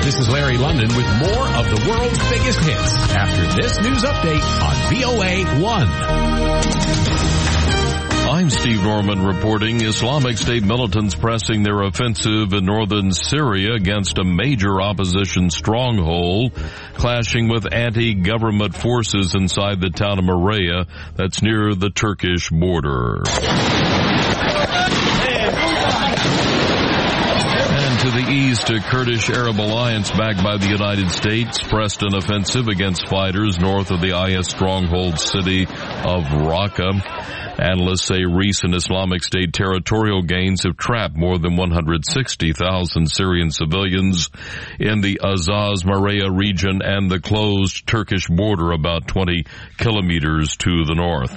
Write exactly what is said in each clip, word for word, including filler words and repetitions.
This is Larry London with more of the world's biggest hits after this news update on V O A one. I'm Steve Norman reporting. Islamic State militants pressing their offensive in northern Syria against a major opposition stronghold, clashing with anti-government forces inside the town of Maraya that's near the Turkish border. To the east, a Kurdish Arab alliance backed by the United States pressed an offensive against fighters north of the I S stronghold city of Raqqa. Analysts say recent Islamic State territorial gains have trapped more than one hundred sixty thousand Syrian civilians in the Azaz Maraya region and the closed Turkish border about twenty kilometers to the north.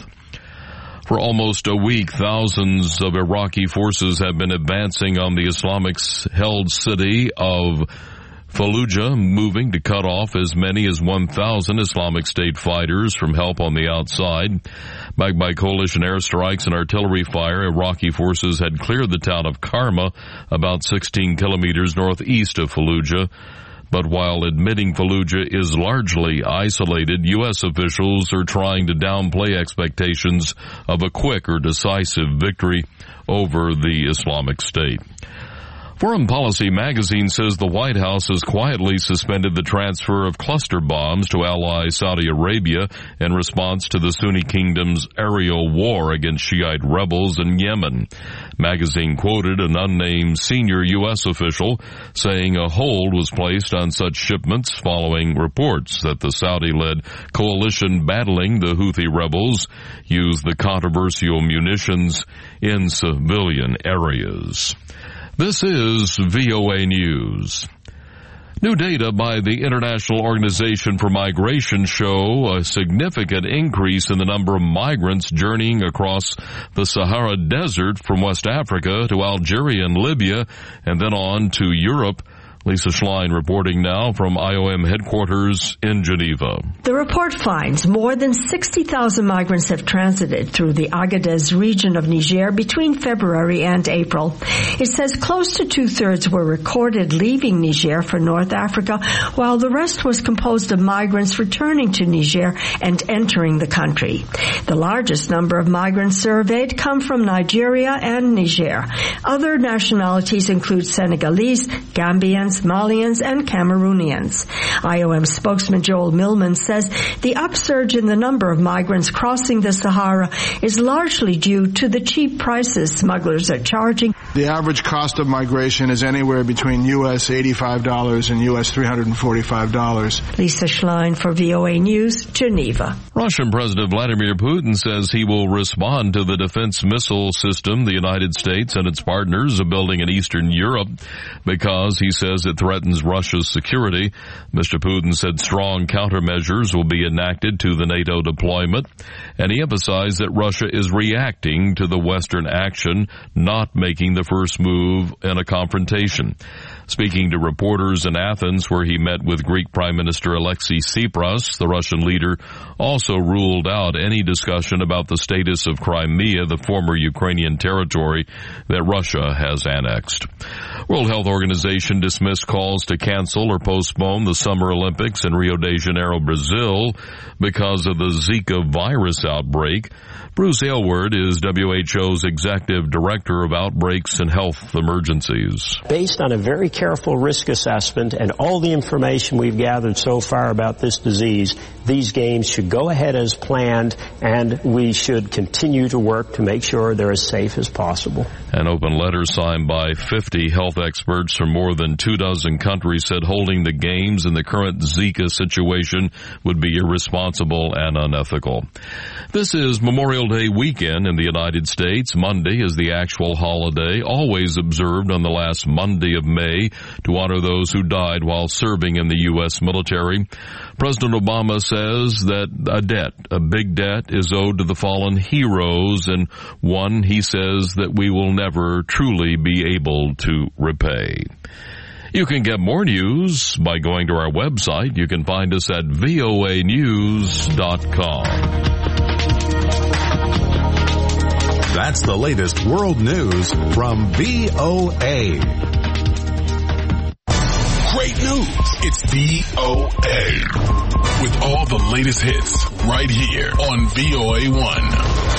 For almost a week, thousands of Iraqi forces have been advancing on the Islamic-held city of Fallujah, moving to cut off as many as one thousand Islamic State fighters from help on the outside. Backed by coalition airstrikes and artillery fire, Iraqi forces had cleared the town of Karma, about sixteen kilometers northeast of Fallujah. But while admitting Fallujah is largely isolated, U S officials are trying to downplay expectations of a quick or decisive victory over the Islamic State. Foreign Policy magazine says the White House has quietly suspended the transfer of cluster bombs to ally Saudi Arabia in response to the Sunni kingdom's aerial war against Shiite rebels in Yemen. Magazine quoted an unnamed senior U S official saying a hold was placed on such shipments following reports that the Saudi-led coalition battling the Houthi rebels used the controversial munitions in civilian areas. This is V O A News. New data by the International Organization for Migration show a significant increase in the number of migrants journeying across the Sahara Desert from West Africa to Algeria and Libya and then on to Europe. Lisa Schlein reporting now from I O M headquarters in Geneva. The report finds more than sixty thousand migrants have transited through the Agadez region of Niger between February and April. It says close to two-thirds were recorded leaving Niger for North Africa, while the rest was composed of migrants returning to Niger and entering the country. The largest number of migrants surveyed come from Nigeria and Niger. Other nationalities include Senegalese, Gambians, Malians, and Cameroonians. I O M spokesman Joel Millman says the upsurge in the number of migrants crossing the Sahara is largely due to the cheap prices smugglers are charging. The average cost of migration is anywhere between U S eighty-five dollars and U S three hundred forty-five dollars. Lisa Schlein for V O A News, Geneva. Russian President Vladimir Putin says he will respond to the defense missile system the United States and its partners are building in Eastern Europe because, he says, it threatens Russia's security. Mister Putin said strong countermeasures will be enacted to the NATO deployment, and he emphasized that Russia is reacting to the Western action, not making the first move in a confrontation. Speaking to reporters in Athens, where he met with Greek Prime Minister Alexei Tsipras, the Russian leader also ruled out any discussion about the status of Crimea, the former Ukrainian territory that Russia has annexed. World Health Organization dismissed calls to cancel or postpone the Summer Olympics in Rio de Janeiro, Brazil, because of the Zika virus outbreak. Bruce Aylward is W H O's Executive Director of Outbreaks and Health Emergencies. Based on a very careful risk assessment and all the information we've gathered so far about this disease, these games should go ahead as planned, and we should continue to work to make sure they're as safe as possible. An open letter signed by fifty health experts from more than two dozen countries said holding the games in the current Zika situation would be irresponsible and unethical. This is Memorial Day weekend in the United States. Monday is the actual holiday, always observed on the last Monday of May to honor those who died while serving in the U S military. President Obama says that a debt, a big debt, is owed to the fallen heroes, and one he says that we will never truly be able to repay. You can get more news by going to our website. You can find us at V O A news dot com. That's the latest world news from V O A. great news. It's V O A. With all the latest hits right here on V O A one.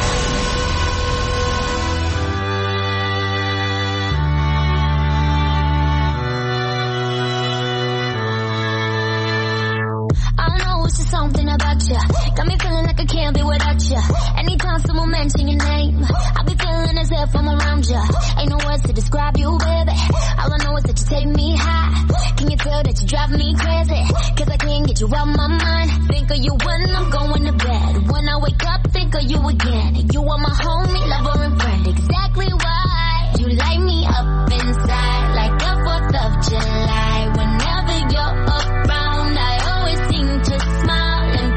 Something about you got me feeling like I can't be without you. Anytime someone mention your name, I be feeling as if I'm around you. Ain't no words to describe you, baby. All I know is that you take me high. Can you tell that you drive me crazy? Cause I can't get you out my mind. Think of you when I'm going to bed. When I wake up, think of you again. You are my homie, lover, and friend. Exactly why you light me up inside like the fourth of July. Whenever you're around, I always seem to smile.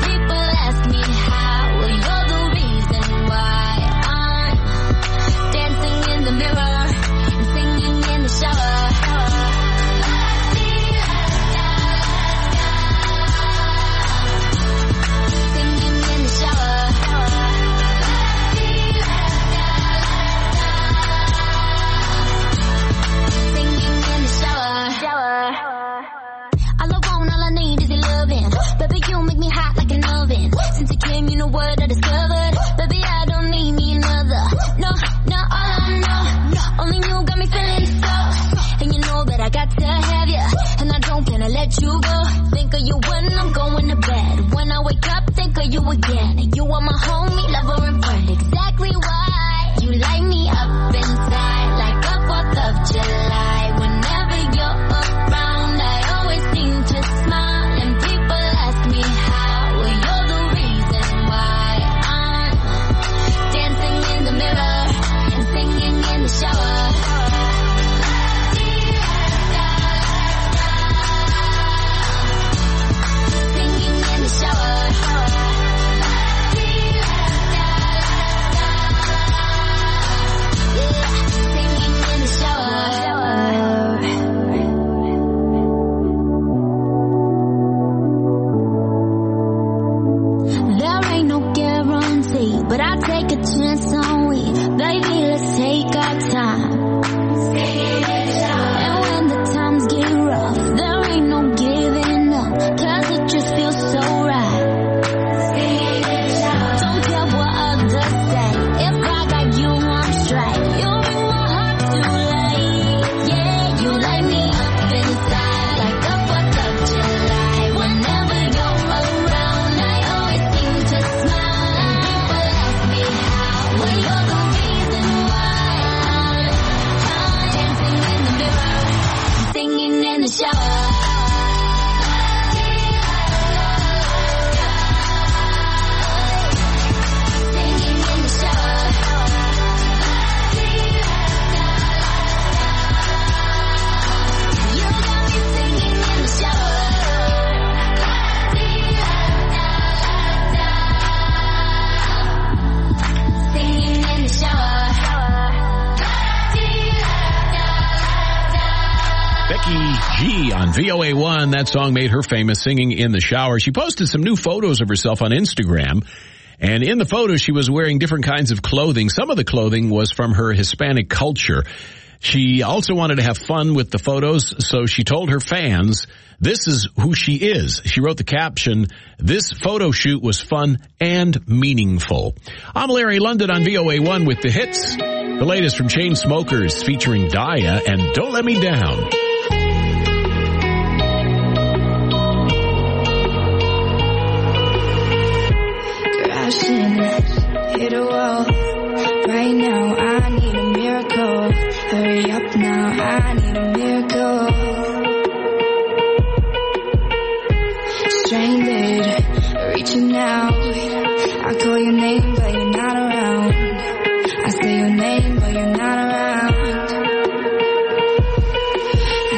You know what I discovered, baby, I don't need me another. No, no, all I know, no, only you got me feeling so. And you know that I got to have you, and I don't plan to let you go. Think of you when I'm going to bed. When I wake up, think of you again. You are my homie, lover, and friend. Exactly why you light me up inside like the fourth of July. Whenever you're around, I always seem to smile, and people ask me how. You're the reason why I'm dancing in the mirror and singing in the shower. Singing in the shower. Yeah, singing in the shower. There ain't no guarantee, but I take a chance on we. Baby, let's take our time. And when the times get rough, there ain't no giving up, cause it just feels so right. Don't care what others say, if I got you, I'm straight. You make my heart too late. Yeah, you light me up inside like the fourth of July. Whenever you're around, I always seem to smile, and people ask me how. Well, you're the reason why I'm dancing in the mirror, singing in the shower. Singing in the shower. You got me singing in the shower. Singing in the shower. Becky G on V O A one. That song made her famous, singing in the shower. She posted some new photos of herself on Instagram. And in the photos, she was wearing different kinds of clothing. Some of the clothing was from her Hispanic culture. She also wanted to have fun with the photos, so she told her fans, this is who she is. She wrote the caption, this photo shoot was fun and meaningful. I'm Larry London on V O A one with the hits. The latest from Chainsmokers featuring Daya and Don't Let Me Down. Crashing, hit a wall. Right now, I need a miracle. Hurry up now, I need a miracle. Stranded, reaching out. I call your name, but you're not around. I say your name, but you're not around.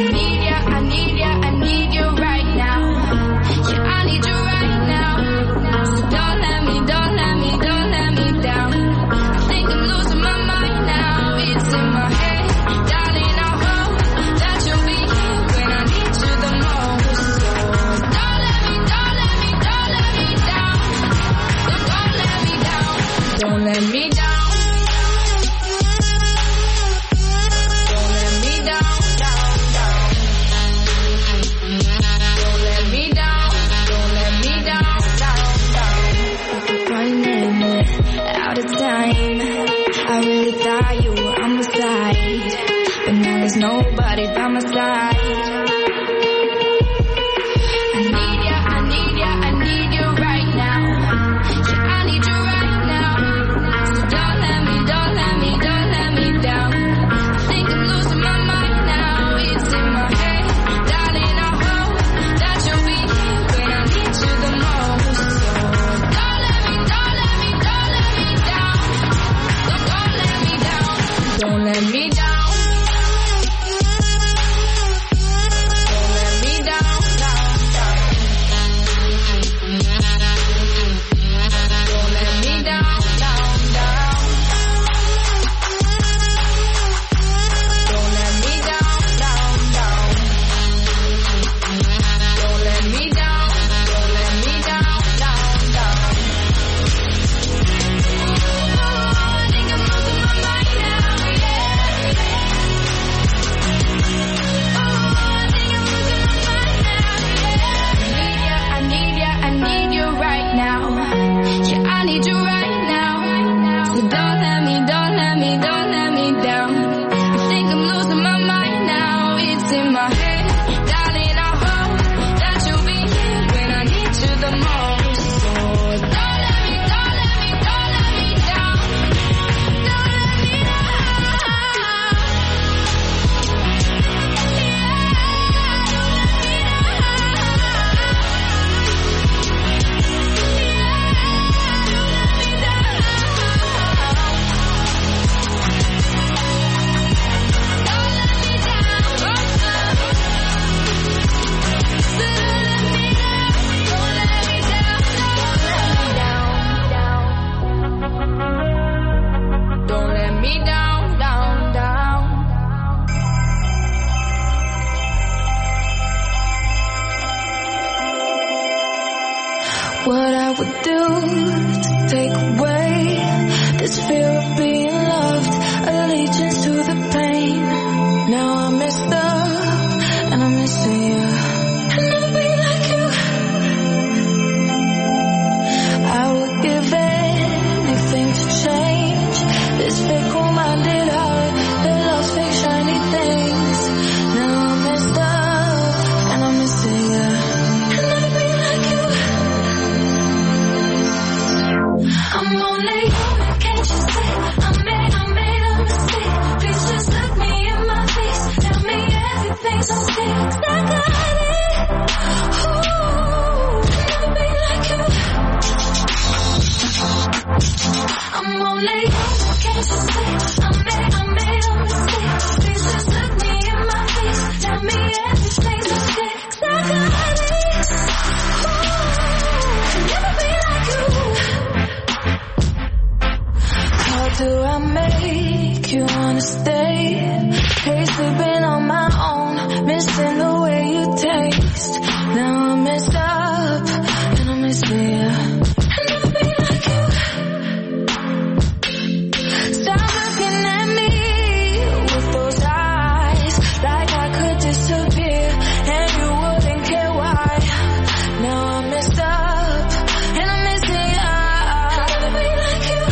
what I would do to take away this fear of being loved, allegiance to the pain. Now I'm messed up and I'm missing you. I'll never be like you. I would give anything to change this fickle-minded heart that loves fake shiny things. Now I'm messed up and I'm missing you. I'll never be like you. I'm only human, can't you see? I made, I made a mistake. Please just look me in my face. Tell me everything's okay. 'Cause I got it. Ooh, I'll never be like you. I'm only human, can't you see? I made, I made a mistake. Please just look me in my face. Tell me everything's okay. 'Cause I got it. Ooh, I'll never be like you. How do I make you wanna stay? Hate sleeping on my own, missing the way you taste. Now I'm messed up and I'm missing you. I'll never be like you. Stop looking at me with those eyes, like I could disappear and you wouldn't care why. Now I'm messed up and I'm missing you. I'll never be like you.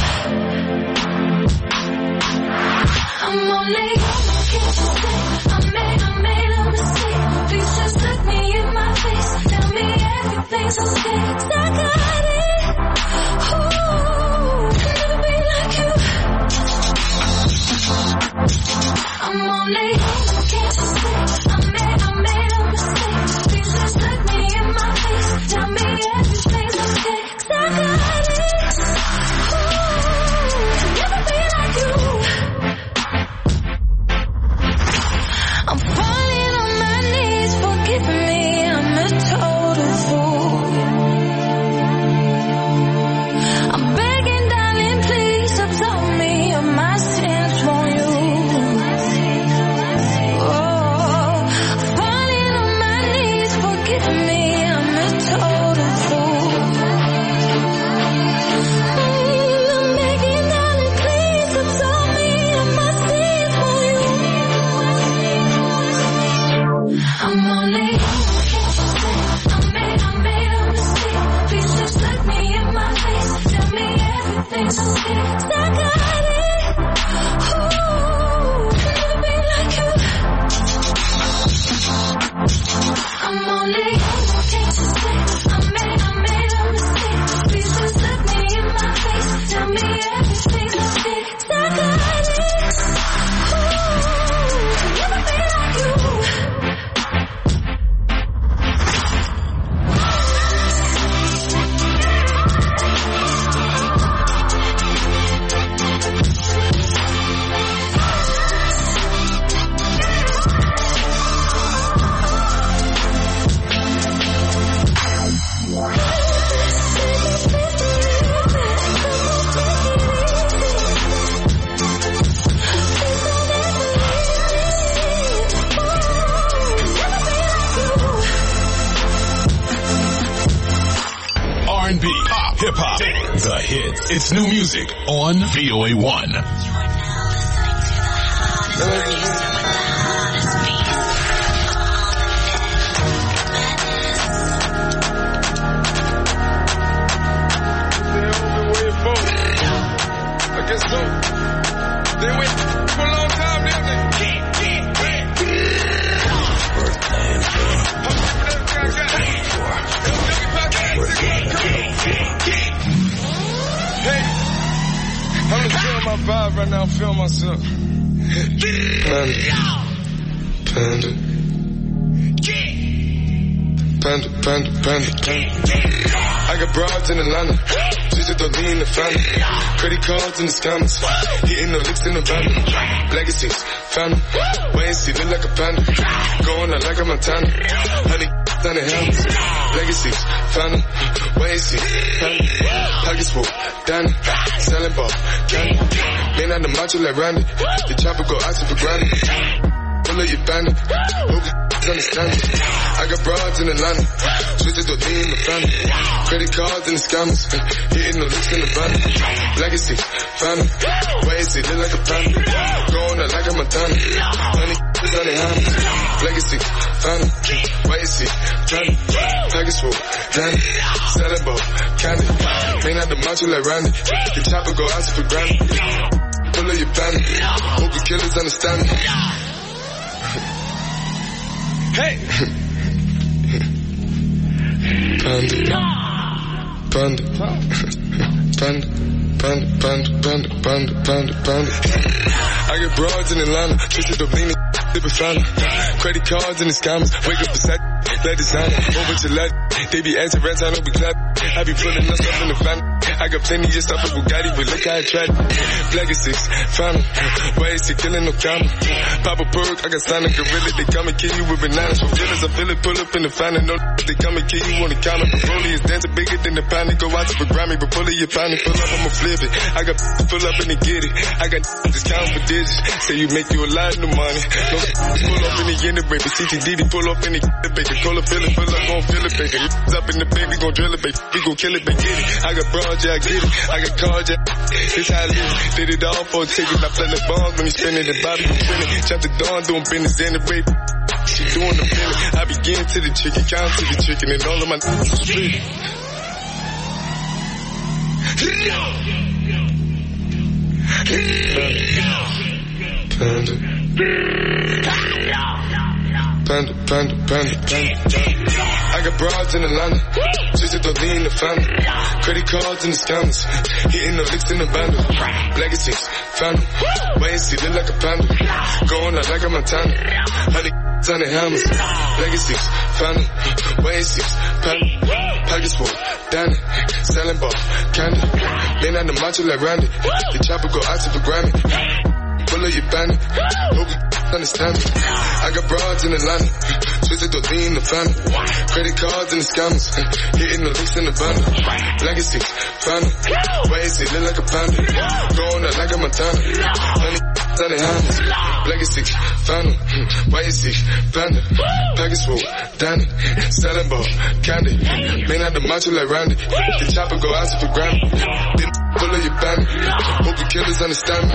I'm only human, can't you see? I made, I made a mistake. Please just look me in my face. Tell me everything's okay. 'Cause I got it. Ooh, I'll never be like you. I'm only human, can't you see? I made, I made a mistake. Please just look me in my face. Tell me everything's okay. 'Cause I got it. Ooh, I'll never be like you. I'm falling on my knees, forgive me, I'm a total fool. I'm begging, darling, please absolve me of my sins for you. Oh, falling on my knees, forgive me, I'm a total fool. Mm, I'm begging, darling, please absolve me of my sins for you. I'm only human, can't you see? I made, I made a mistake. Please just look me in my face. Tell me everything's okay. 'Cause I got it. Ooh, I'll never be like you. I'm only human, can't you see? I made, I made a mistake. Please just look me in my face. Tell me everything's okay. 'Cause I got it. Ooh, I'll never be like you. R and B, pop, hip hop, the hits. It's new music on V O A one. I guess so. They went for a long time, didn't they? Hey, I'm just feeling my vibe right now. I'm feeling myself. Panda. Panda. Panda, panda, panda, panda. I got broads in Atlanta. She just don't lean the family. Credit cards in the scammers. Hitting the licks in the van. Legacies, family. Wait and see, look like a panda. Going out like a Montana. Honey, down the helmets. Legacies, family. Wait and see, family. Pockets full, Danny. Selling ball, candy. Man out the macho like Randy. The chopper go out for granted. Pull up your bandit. understand it. I got broads in Atlanta, switch to lean in the family. Credit cards and the scammers, hitting the licks in the van. Legacy, family, why is it look like a panda? Going out like a Montana, honey, is on the hand. Legacy, family, why is it family? Package full, Danny, selling ball, candy. May not the macho like Randy, the chopper go out for granted. Pull up your panic, hope the killers understand me. Hey! Panda, panda, panda, panda, panda, panda, panda, panda, panda. I get broads in Atlanta, twisted up leaning, different family. Credit cards and the scammers, wake up beside, let designer, over to let, they be answering rents, I don't be clap. I be pulling us up in the family. I got plenty of stuff with Bugatti, but look how I tried. Legacies, family, why is he killing no comma? Pop a perk, I got signed a gorilla, they come and kill you with bananas. For feelings, I feel it, pull up in the family, no they come and kill you on the counter. Broly is dancing bigger than the pound, go out to the Grammy, but pull it, your pound, pull up, I'ma flip it. I got pull up and they get it. I got just count for digits, say you make you a lot of money. No pull up in the end of baby, C T D D, pull up in the baby, call up, fill it, pull up, gon' fill it, baby. Up in the baby, gon' drill it, baby, we gon' kill it, baby, get it. I got broad, yeah, I get it. I got cards, yeah, this how I live. Did it all for a ticket, I play the bombs when he spinning the Bobby, you spinning. Chop the dawn, doing business in the rape. She doing the feeling. I begin to the chicken, count to the chicken, and all of my niggas are split. Panda. Panda, panda, panda, panda. I got broads in Atlanta, twisted to lean in the family. Credit cards and the scammers, hitting the licks in the bundle. Legacies, family, why is he look like a panda? Going out like a Montana, honey, on the hammers. Legacies, family, why is he family? Package full, Danny, selling ball, candy. Lean on the macho like Randy, the chopper go out to the Grammy. Pull up your bandit, hope you understand me. I got broads in Atlanta, twisted to lean in the family. Credit cards and the scammers, hitting the licks in the bundle. Legacy, family, why is it look like a panda? Going out like a Montana, honey, on the hammers. Legacy, family, why is it panda? Package full, Danny, selling ball, candy. May not the macho like Randy, the chopper go out to the Grammy. Then pull up your bandit, hope the killers understand me.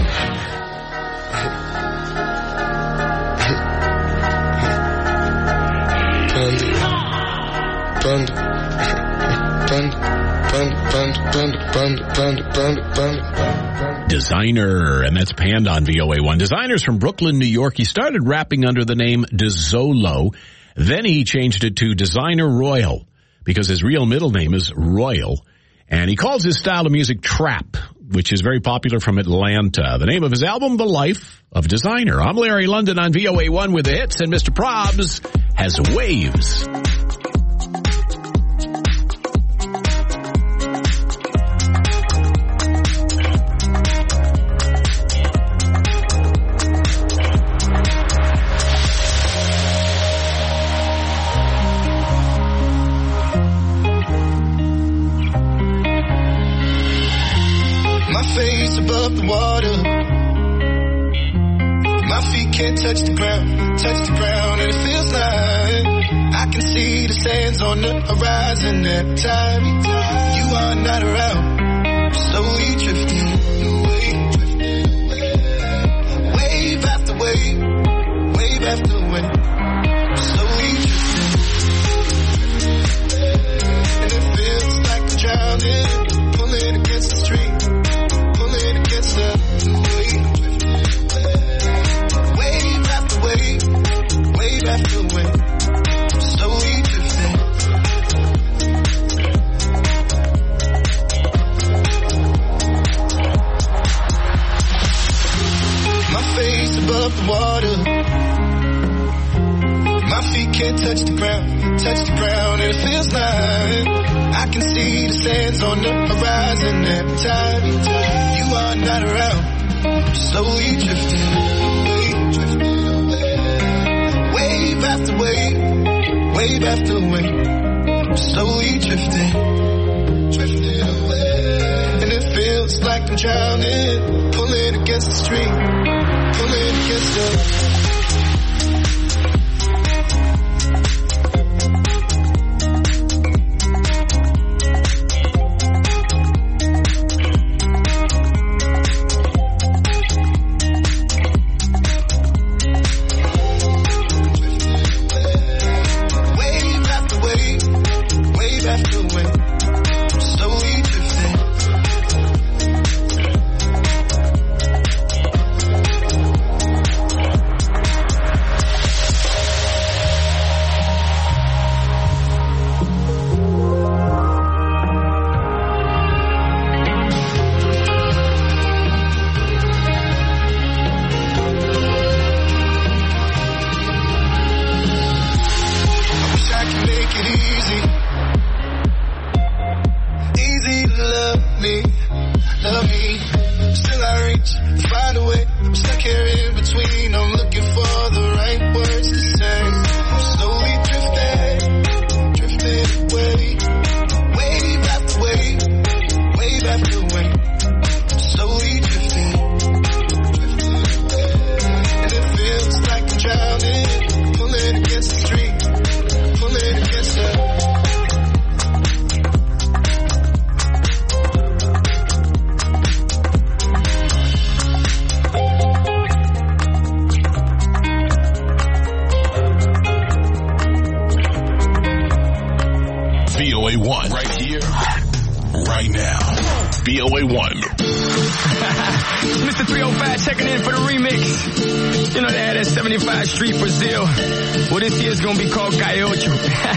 Panda, panda, panda, panda, panda, panda, panda, panda, panda, panda. Designer, and that's Panda on V O A one. Designer's from Brooklyn, New York. He started rapping under the name DeZolo. Then he changed it to Designer Royal because his real middle name is Royal. And he calls his style of music trap, which is very popular from Atlanta. The name of his album, The Life of Designer. I'm Larry London on V O A one with the hits, and Mister Probs has Waves. Above the water, my feet can't touch the ground, touch the ground, and it feels like I can see the sands on the horizon every time you are not around. Slowly drifting away, wave after wave, wave after wave, slowly drifting, and it feels like I'm drowning, pulling against the stream. Wave after wave, wave after wave, slowly drifting. My face above the water, my feet can't touch the ground, touch the ground, and it feels like I can see the sands on the horizon every time you are not around. Slowly drifting away, drifting away. Wave after wave, wave after wave, slowly drifting, drifting away. And it feels like I'm drowning, pulling against the stream, pulling against the V O A one. Right here, right now. V O A one. Mister three oh five checking in for the remix. You know they had that seventy-five Street Brazil. Well, this year's gonna be called Caiocho.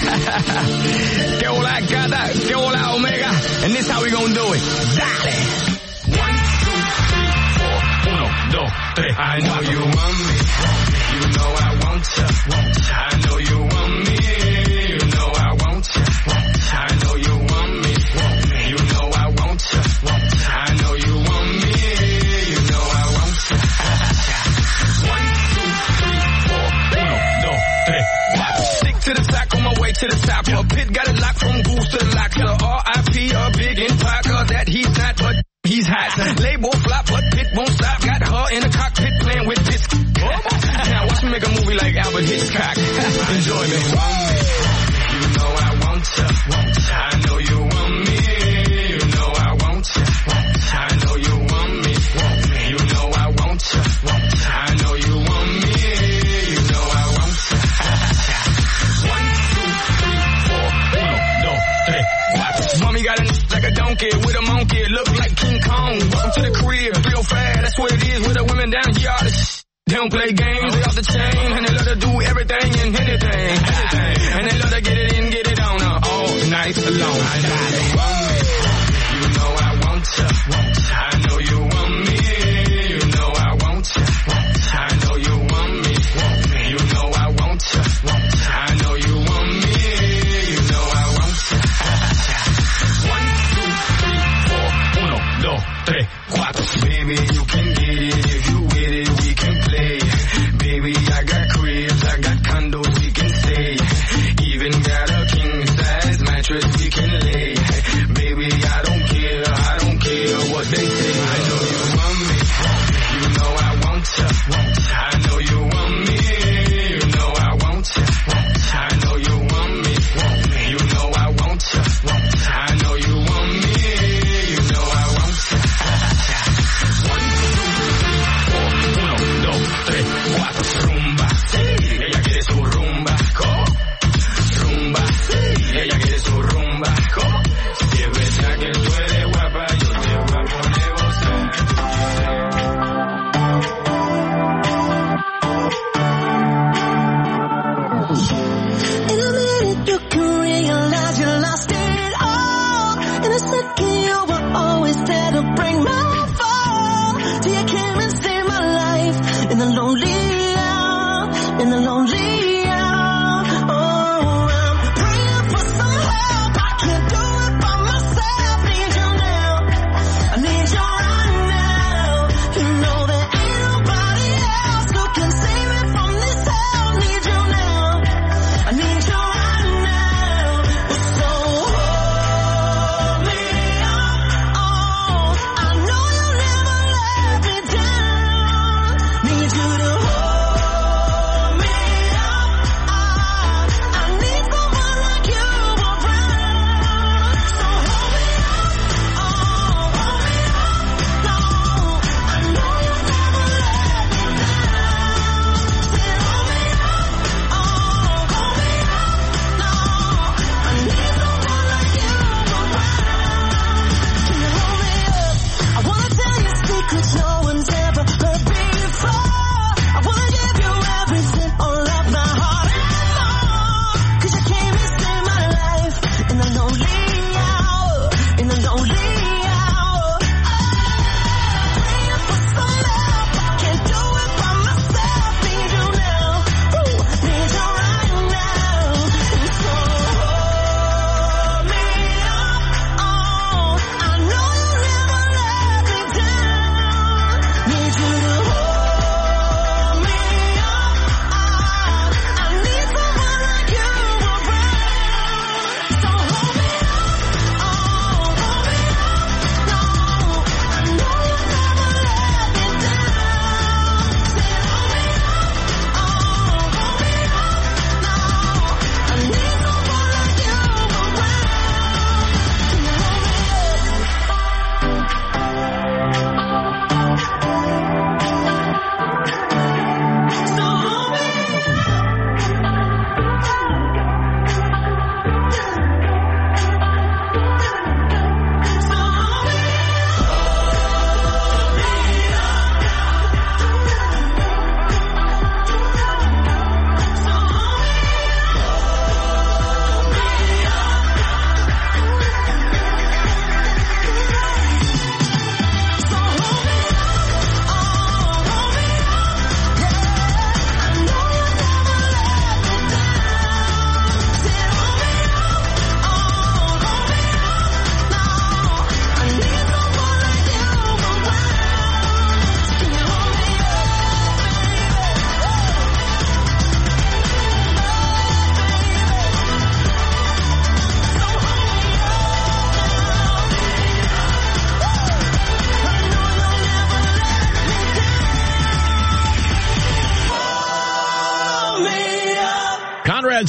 Que hola gata, que hola omega. And this how we gonna do it. Dale. One, two, three, four. Uno, dos, tres. I know you want me. You know I want you. I know you want me. You know I want you. I know you want me. You know I want you. I know you want me. You know I want you. One, two, three, four. Uno, dos, tres, cuatro. Stick to the sack on my way to the top. A pit got it locked from goose to the lock. So R I P a big empire, cause that he's not, but he's hot. Label flop, but pit won't stop. Got her in the cockpit playing with this. Now watch me make a movie like Albert Hitchcock. Enjoy me. You know I want you. I know you want me. You know I want you. I know you want me. You know I want you. I know you want me. You know I want you. One, two, three, four. Uno, dos, tres, cuatro. Mommy got a like a donkey with a monkey. Look like King Kong. Welcome to the career. Real fast. That's what it is with the women down here. All the they don't play games, they off the chain, and they love to do everything and anything, anything. And they love to get it in, get it on uh, all night long. I know you want me, you know I want you. I know you want me, you know I want you. I know you want me, you know I want you. I know you want me, you know I want you. One, two, three, four. Uno, dos, tres, cuatro. Baby, you can get it if you with it. We can play. Baby, I got cribs, I got condos, we can stay. Even got a king size mattress we can lay. Baby, I don't care, I don't care what they say. I know you want me, you know I want you. I know you want me, you know I want you. I know you want me, you know I want you. I know you want me, you know I want you. One, two, three, four. Uno, dos, tres, cuatro. Rumba, sí, ella quiere su rumba. ¿Cómo? Rumba, sí, ella quiere su rumba. ¿Cómo? Si es verdad que tú eres guapa, yo te voy a poner gozar. In a minute you can realize you lost it all. In a second you were always there to bring my fall. Till you came and saved my life in the lonely hour, in the lonely hour. Oh, I'm praying for some help. I can't do it by myself. Need you now. I need you right now. You know there ain't nobody else who can save me from this hell. Need you now. I need you right now. So hold me up. Oh, I know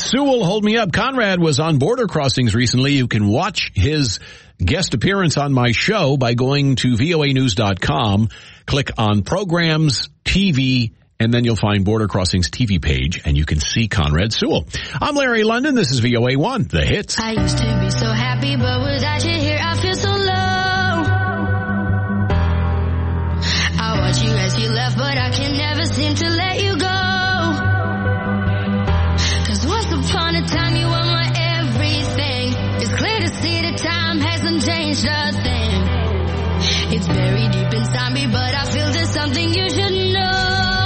Sewell, hold me up. Conrad was on Border Crossings recently. You can watch his guest appearance on my show by going to V O A news dot com, click on Programs, T V, and then you'll find Border Crossings T V page, and you can see Conrad Sewell. I'm Larry London. This is V O A one, The Hits. I used to be so happy, but without you here, I feel so low. I watch you as you left, but I can never seem to let you go. Cause once upon a time, you were my everything. It's clear to see that time hasn't changed a thing. It's buried deep inside me, but I feel there's something you should know.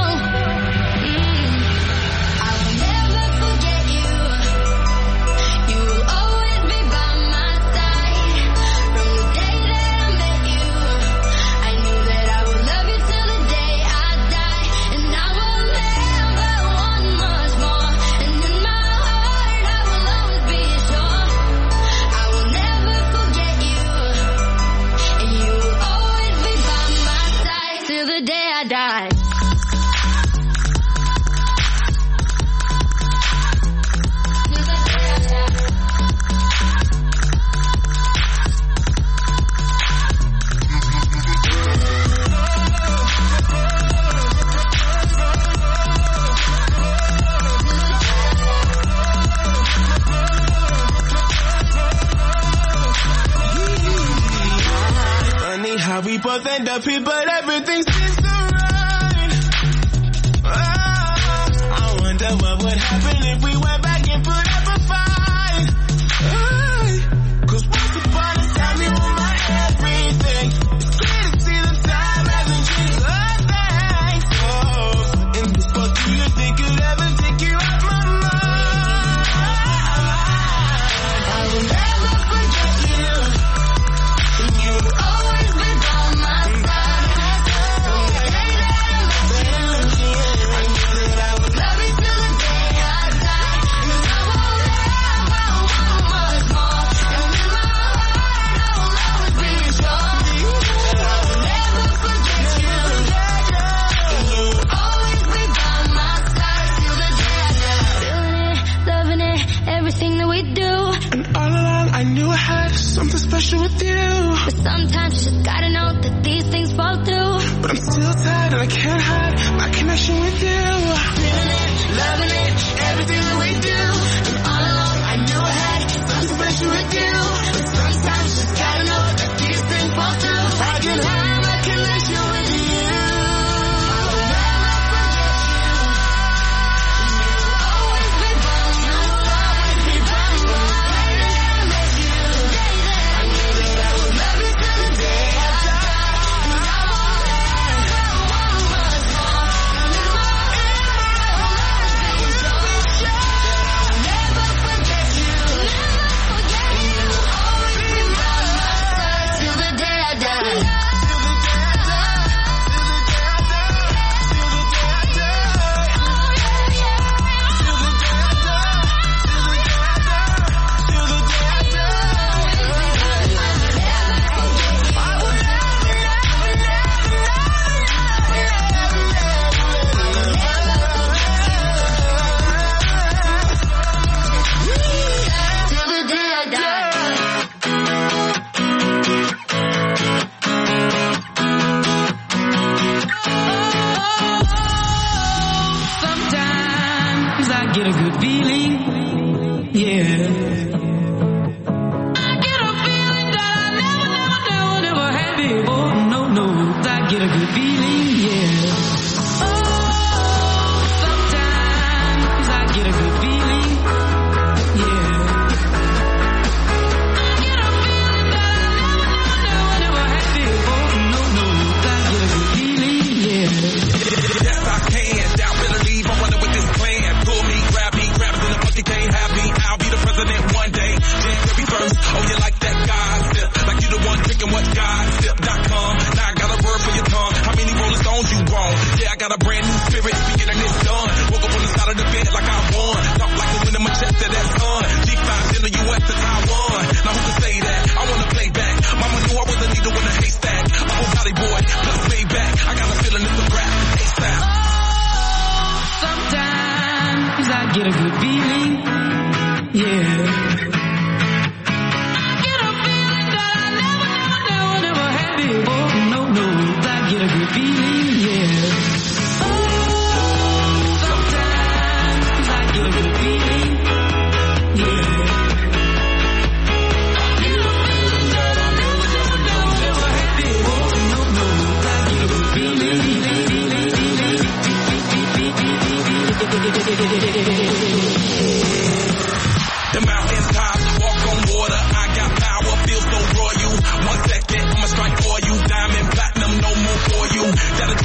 We both end up here, but everything seems so right. Oh, I wonder what would happen if we went back and put up a fight. Oh, Cause once upon a time you were my everything. It's clear to see the time hasn't changed a thing. Oh, in this world, do you think you'd ever take you out my mind? I will never forget you. And you will always be by my side. From the day that I met you, I knew that I would love you till the day I die. And I won't ever want much more. And in my heart I will always be sure that I will never forget you. And you will always be by my side till the day I die. Feeling it, loving it, everything that we do. And all along I knew I had something special with you. But sometimes you just gotta know that these things fall through. But I'm still tired and I can't hide my connection with you. Feeling it, loving it, everything that we do. And all along I knew I had something special with you. But sometimes you just gotta know that these things fall through. I can hide my connection with you. I will never forget you. And you will always be by me. You will always be by me. From the day that I met you, I knew that I would love you till the day I die. And I won't ever want much more. And in my heart I will always be sure that I will never forget you. Never forget you. And you will always be by my side till the day I die. Till the day I die. Till the day I die. Till the day I die. Till the day I die. Sometimes I get a good feeling, yeah. I get a feeling that I never, never, never, never had before. No, no, I get a good feeling, yeah. Oh, sometimes I get a good feeling, yeah. I get a feeling that I never, never, never had before. No, no, I get a good feeling, yeah. Yes, I can. Doubt, better leave. I wonder what this plan. Pull me, grab me, grab us in the bucket, can't have me. I'll be the president one day. January first. Oh, you like that God sip? Like you the one drinking what God sip dot com. Now I got a word for your tongue. How many Rolling Stones you want? Yeah, I got a brand new spirit. We getting this done. Woke up on the side of the bed like I won. Talk like the wind in my chest, that's on. G five in the U S to Taiwan. Now who can say that? I wanna play back. Mama knew I was a needle in a haystack. I'm a Valley boy, plus way back. I got a feeling it's a rap. ASAP. Sometimes I get a good feeling,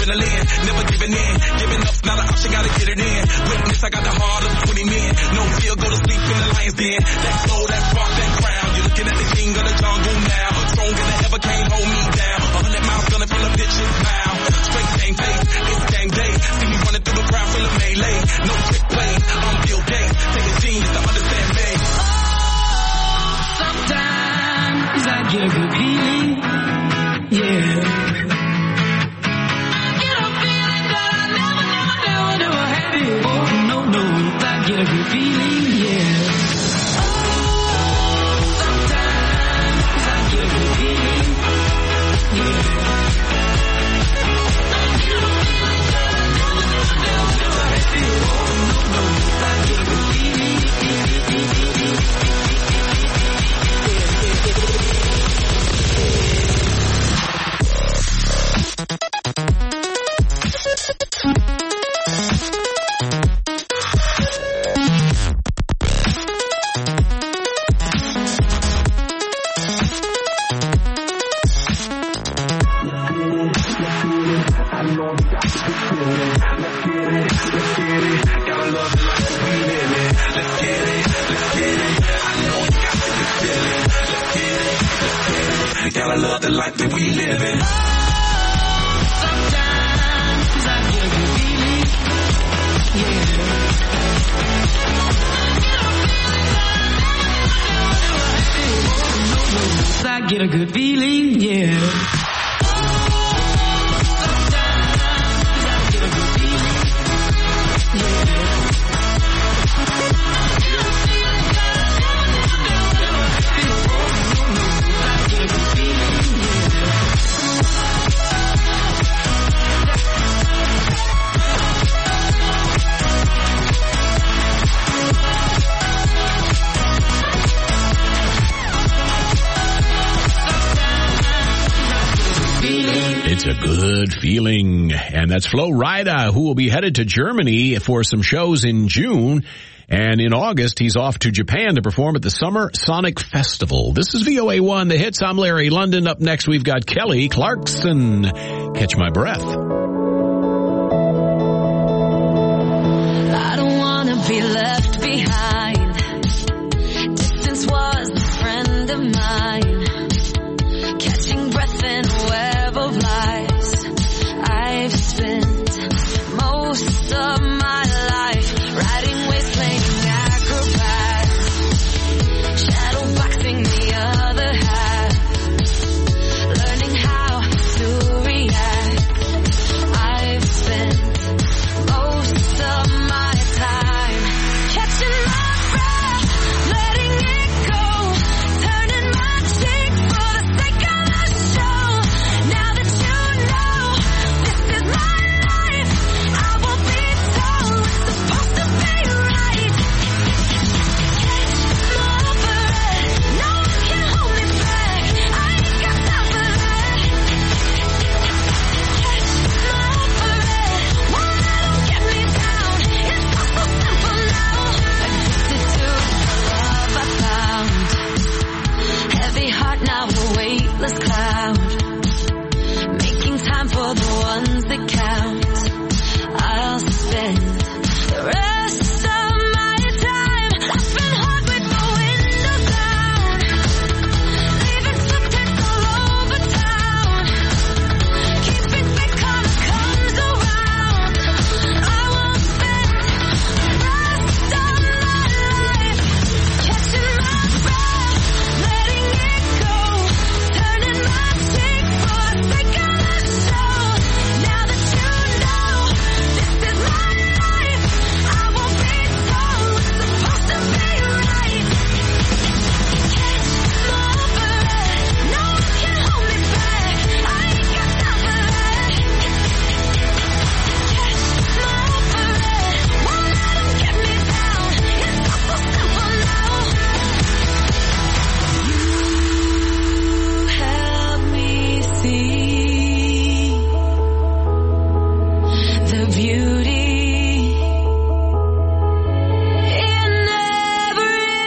adrenaline, never giving in. Giving up's not an option, gotta get it in. Witness, I got the heart of twenty men. No fear, go to sleep in the lion's den. That soul, that spark, that crown. You're looking at the king of the jungle now. Stronger than ever, can't hold me down. A hundred miles gunning from the bitch's mouth. Straight game face, it's game day. See me running through the crowd full of melee. No trick play, I'm Bill Gates. Take a genius to understand me. Sometimes I get a good feeling, yeah. I get a feeling that I never, never, never, never had it. Oh, no, no, I get a good feeling, yeah. Oh, sometimes I get a good feeling, yeah. I get a feeling that I never, never, never, never had it. Oh, no, no, I get a good feeling, gotta love the life that we live in. Sometimes I get a good feeling, yeah. I get a good feeling, yeah. It's a good feeling. And that's Flo Rida, who will be headed to Germany for some shows in June. And in August, he's off to Japan to perform at the Summer Sonic Festival. This is V O A one, The Hits. I'm Larry London. Up next, we've got Kelly Clarkson. Catch My Breath. I don't want to be left behind. Distance was a friend of mine. Catching breath in a web of lies. I've spent most of my life riding waves, playing acrobats, shadow boxing the other half, learning how to react. I've spent most of my time catching my breath, letting it go, turning my cheek for the sake of the show. Now that you know this is my life, I will be told it's supposed to be right. Catch my breath, no one can hold me back. I ain't got time for that. Catch my breath, won't let 'em get me down. It's all so simple now. Addicted to the love I found. Heavy heart now a weightless cloud. Making time for the ones that count. I'll spend the rest of my time laughing hard with the windows down, leaving footprints all over town. Keeping faith karma comes around. I will spend the rest of my life catching my breath, letting it go, turning my cheek for the sake of the show. Now that you know this is my life, I won't be told it's supposed to be right. Catch my breath, no one can hold me back. I ain't got time for that. Catch my breath, won't let 'em get me down. It's all so simple now. You help me see the beauty in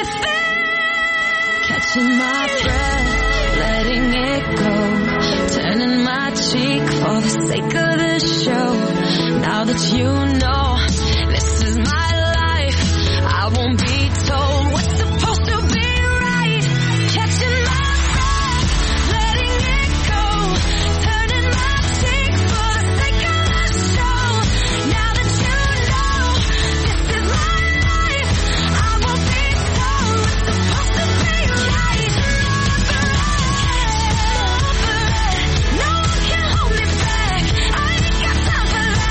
everything. Catching my breath, letting it go, turning turning my cheek for the sake of the show. Now that you know this is my life, I won't be told what's supposed to be right. Catching my breath, letting it go, turning my cheek for the sake of the show. Now that you know this is my life, I won't be told what's supposed to be right. No one can hold me back, I ain't got time for that.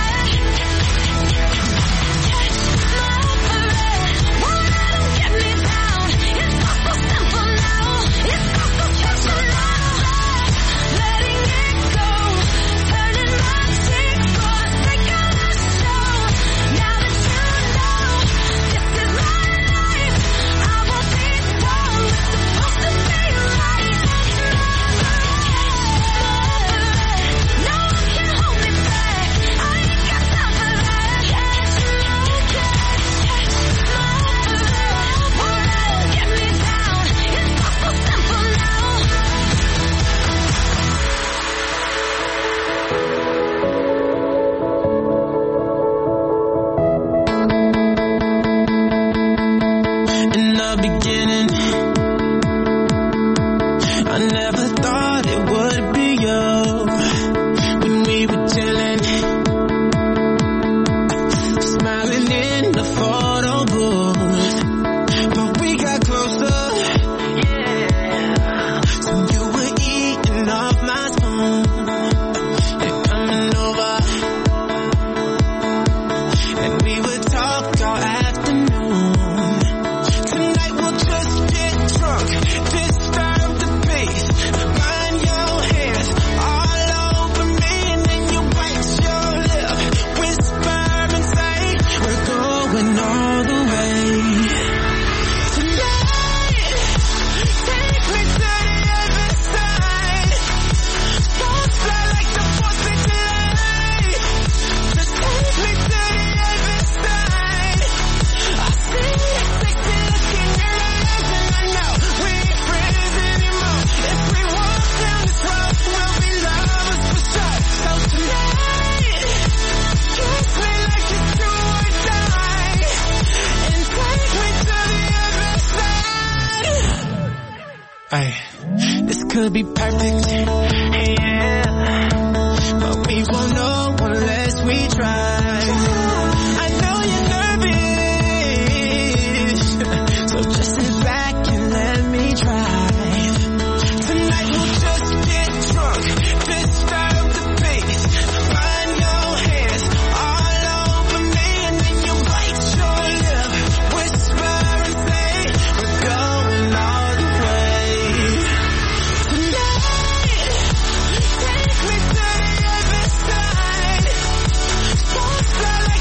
Ay, this could be perfect, yeah, but we won't know unless we try. I know you're nervous, so just sit back and let me try. Tonight we'll just get drunk, disturb the pace, find your hands all over me, and then you bite your lip, whisper and say, we're going all the way. Take me to the other side. Don't fly like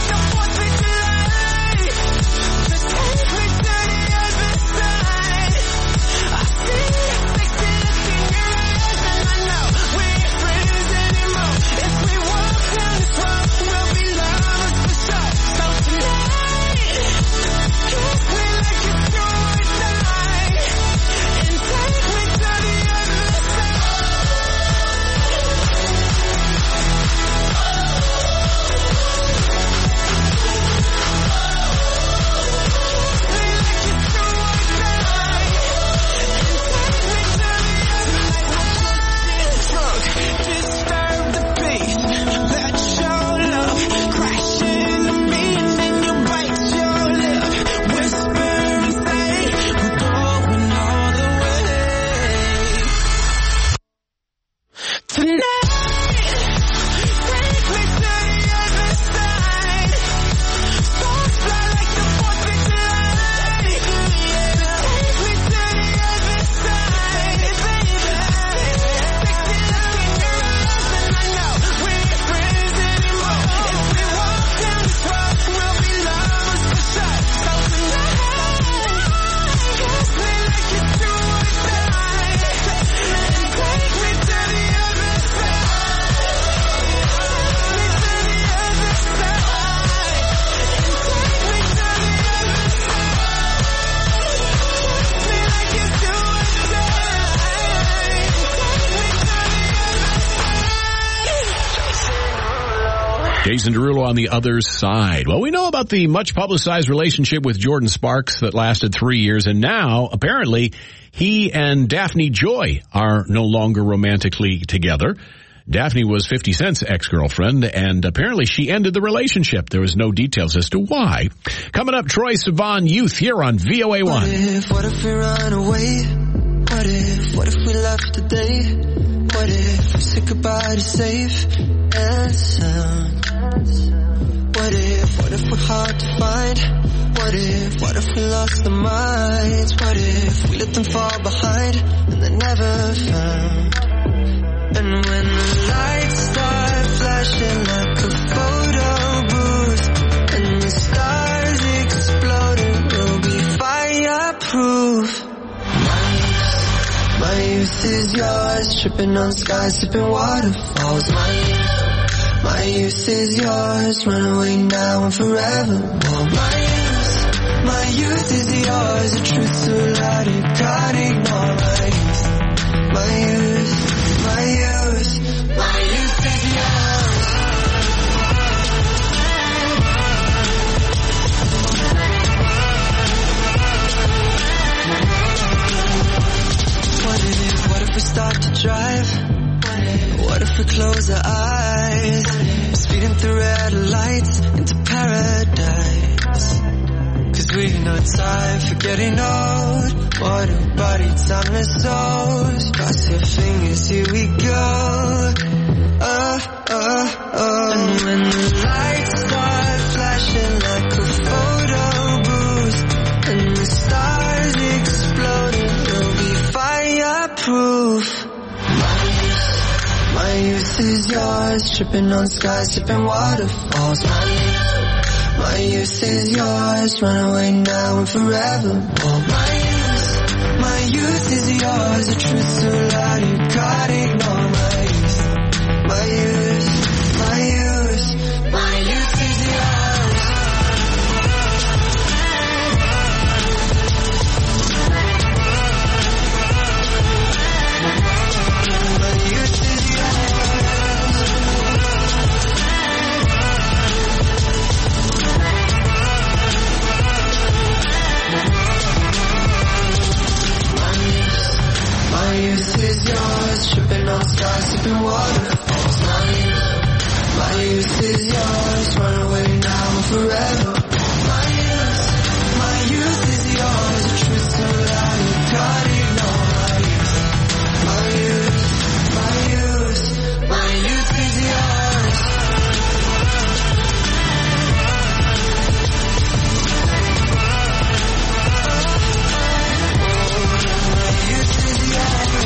Jason Derulo on the other side. Well, we know about the much publicized relationship with Jordan Sparks that lasted three years, and now, apparently, he and Daphne Joy are no longer romantically together. Daphne was fifty Cent's ex-girlfriend, and apparently she ended the relationship. There was no details as to why. Coming up, Troye Sivan Youth here on V O A one. What if, what if we run away? What if, what if we left today? What if we said goodbye to safe and sound? What if, what if we're hard to find? What if, what if we lost our minds? What if we let them fall behind and they're never found? And when the lights start flashing like a photo booth and the stars exploding, we'll be fireproof. My youth is yours, tripping on skies, sipping waterfalls. My youth, my youth is yours, run away now and forever. Oh, my youth, my youth is yours, the truth so loud you can't ignore. My youth, my youth, my youth, my youth is yours. What if, what if we start to drive? What if we close our eyes? Speeding through red lights into paradise. Cause we've no time for getting old. What a body, timeless souls. Cross your fingers, here we go. Oh, oh, oh. And when the lights start flashing like a photo booth and the stars exploding, we'll be fireproof. My youth is yours, tripping on skies, sipping waterfalls. My youth, my youth is yours, run away now and forever. Oh, my youth, my youth is yours, the truth so loud you can't ignore. My youth, my youth, my youth, my youth is yours. My youth is My youth is yours, tripping on skies, sipping waterfalls. My youth, my youth is yours, run away now and forever. My youth, my youth is yours, the truth so loud you can't ignore. My youth, my youth, my youth is yours. My youth is yours.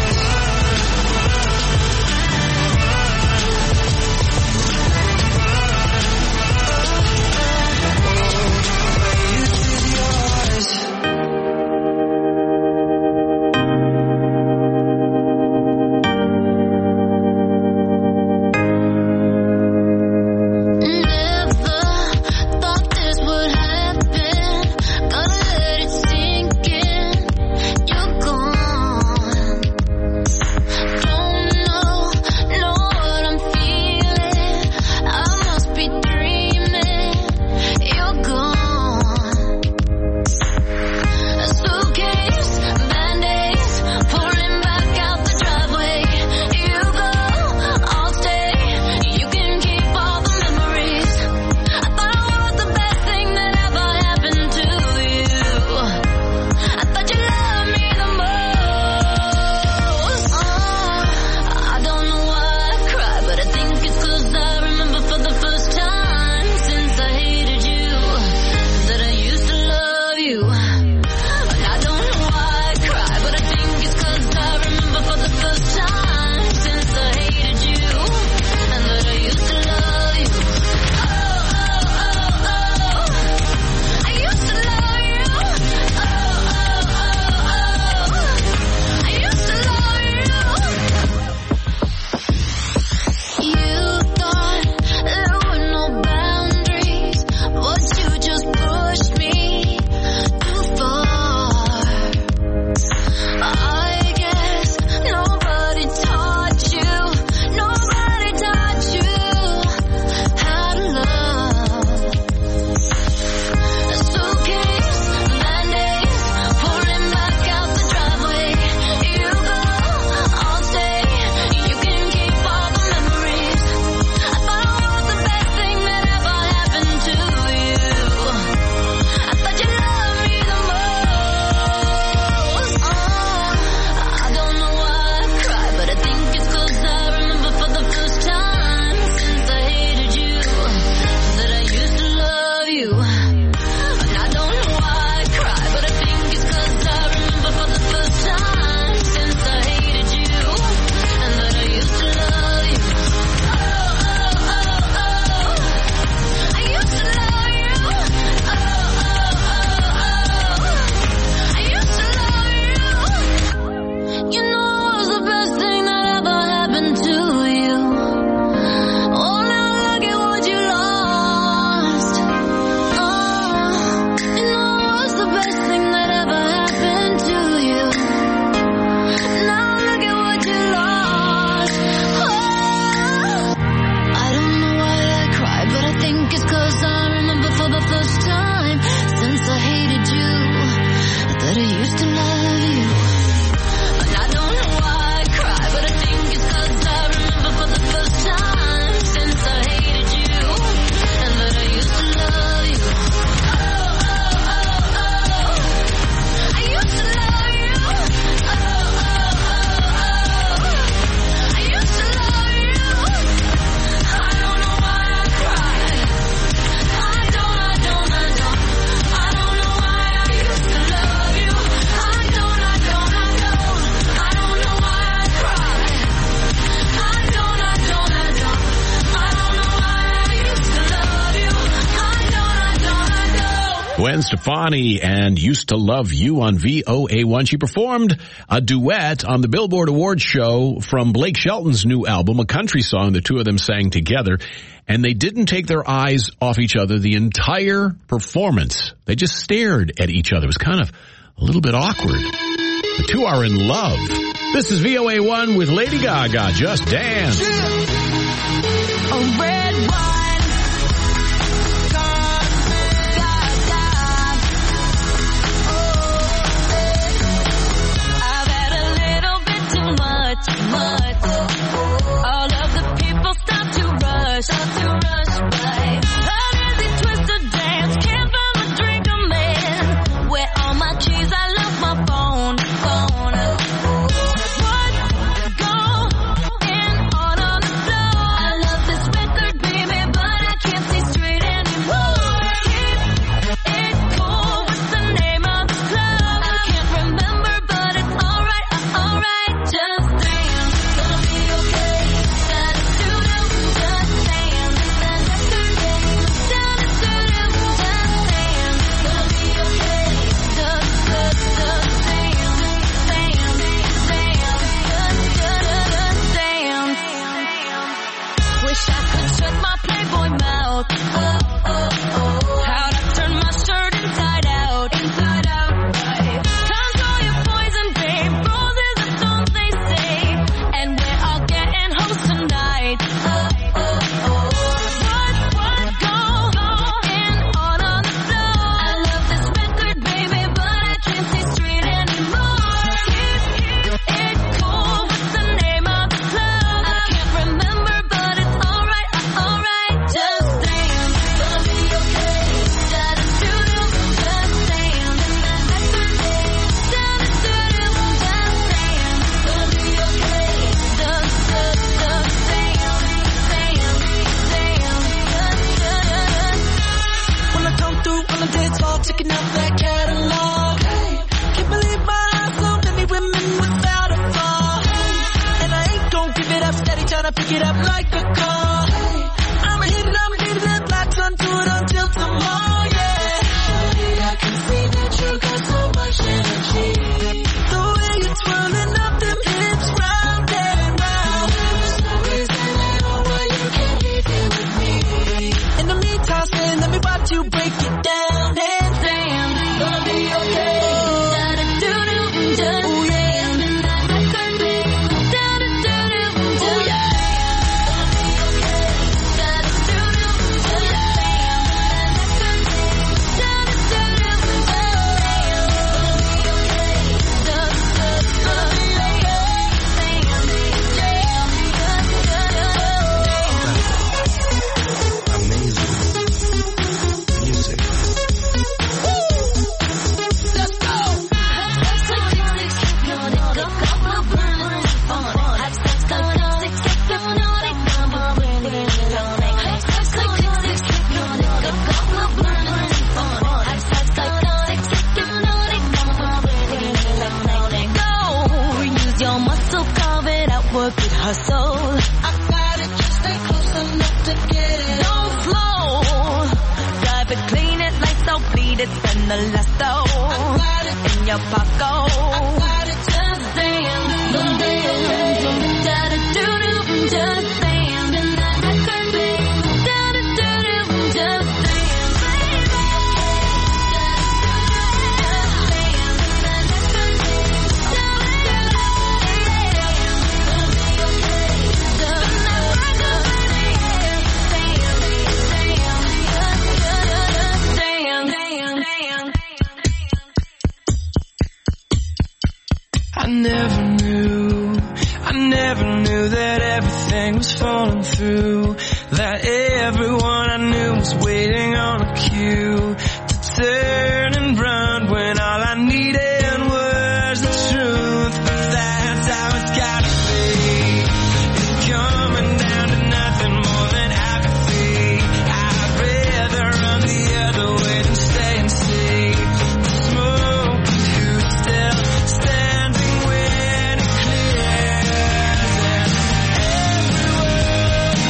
Gwen Stefani and Used to Love You on V O A one. She performed a duet on the Billboard Awards show from Blake Shelton's new album, a country song the two of them sang together. And they didn't take their eyes off each other the entire performance. They just stared at each other. It was kind of a little bit awkward. The two are in love. This is V O A one with Lady Gaga. Just Dance. A red wine, Gaga. Oh, I've had a little bit too much, much. All of the people stop to rush, stop to rush by. How does it twist to dance? Can't find a drink I'm in. Where all my keys? I left my phone, phone.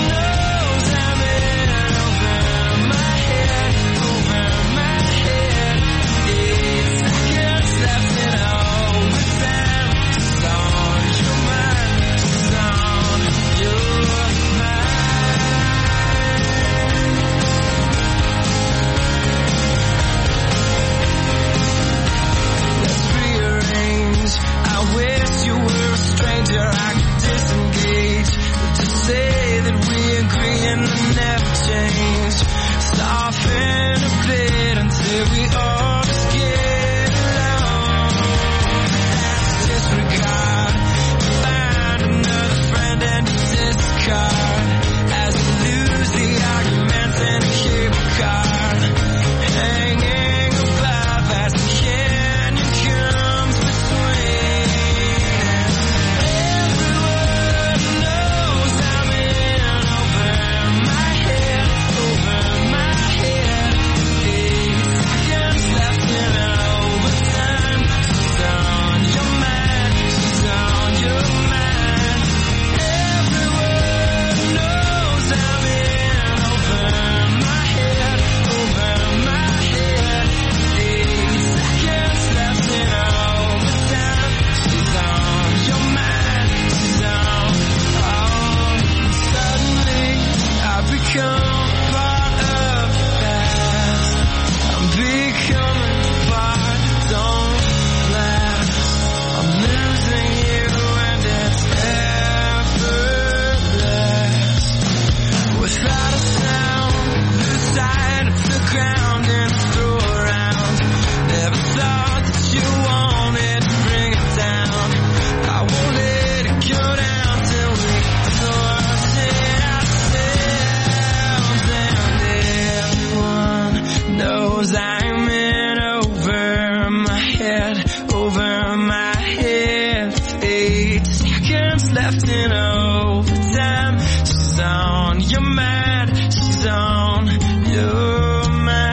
Yeah. I could disengage, to say that we agree and then never change. Soften a bit until we all just get along. That's disregard. Find another friend and discard as we lose the arguments in a cable car. Hanging above as the canyon comes between. Everyone knows I'm in over my head, over my head. Eight seconds left in overtime. She's on your mind, she's on your mind. Everyone knows I'm in over my head, over my head. Eight seconds left in overtime. She's on your mind, she's on. Oh, suddenly I've become part of the past. I'm becoming part that don't last. I'm losing you and it's effortless. Without a sound, lose sight of the ground and throw around. Never thought that you wanted to bring it down. I won't let it go down till we sort it ourselves. And everyone knows I'm in over my head, over my head. Eight seconds left in overtime. She's on your mind, she's on your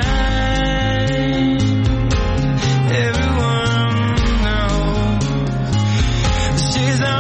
mind. Everyone knows she's on